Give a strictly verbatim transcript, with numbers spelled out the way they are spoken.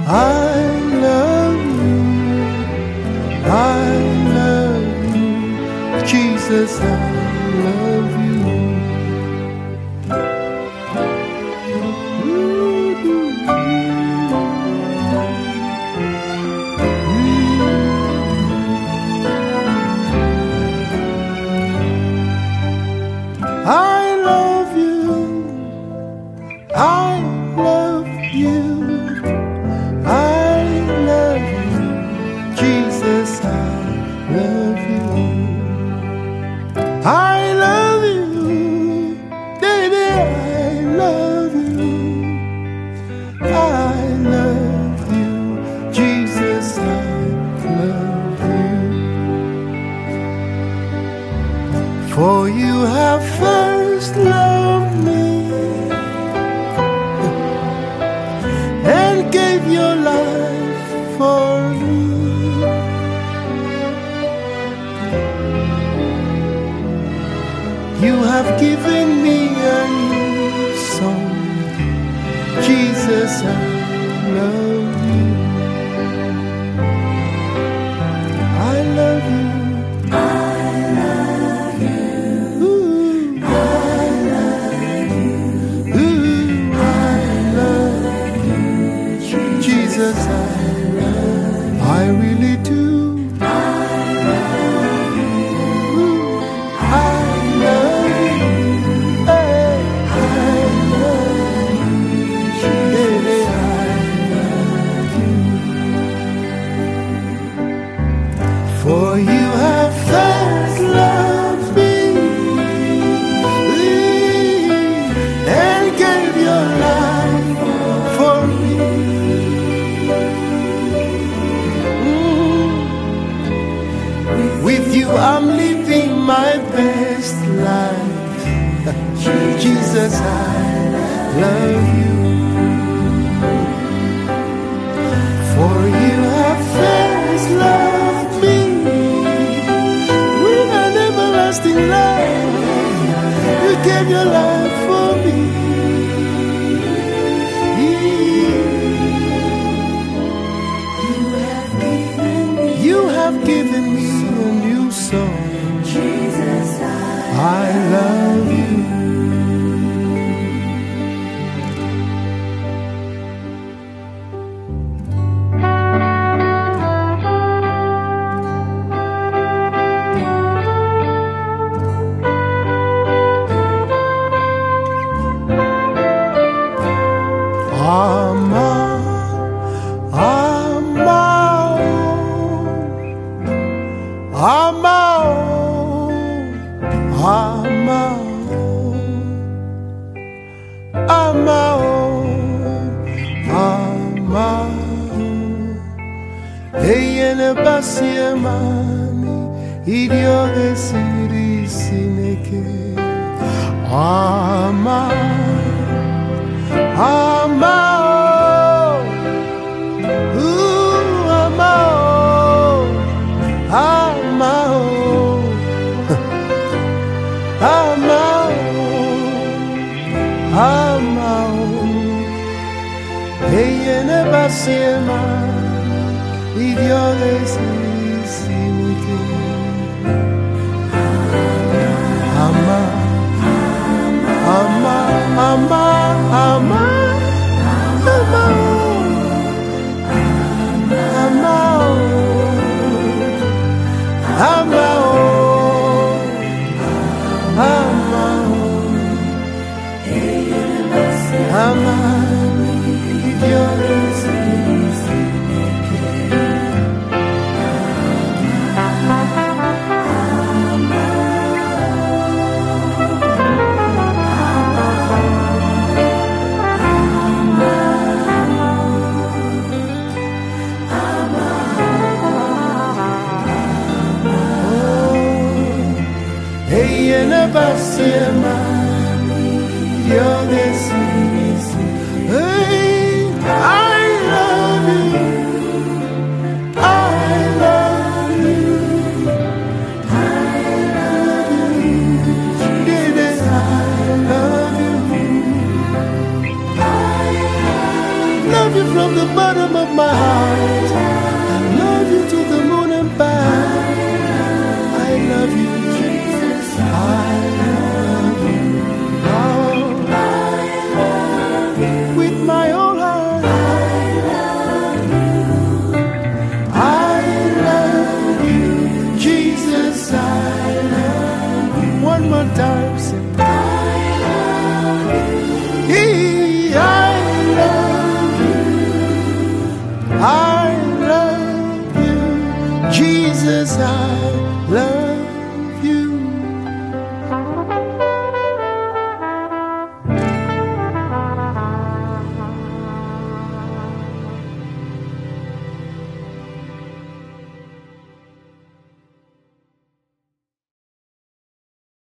I love you, I love you, Jesus, I love you. I love you, I love you, I love you, Jesus, I love you. I love you, baby, I love you, I love you, Jesus, I love you. For you have first loved me and gave your life for me. You have given me a new song, Jesus, I love you. I love you. Jesus, I love, I really do. I love you. I love you. Hey, I love you. Hey, I love you. For you have first loved me and gave your life for me. With you I'm living my best life. Jesus, I love you. For you have first loved me with an everlasting love. You gave your life for me. You have given me a new song. Jesus, I love you. Ama, ama, Amao, Amao, Amao, Amao. Eyene basie mami, idio desiri sineke. Amao, Amao. Eyene basema, idioles isinike. Ama, ama, ama, ama, ama, ama, ama, ama, ama. bottom of my heart. I love you to the moon and back. I love you, Jesus. I love you. Oh, with my whole heart. I love you, Jesus. I love you. One more time, say. I love you, Jesus, I love you.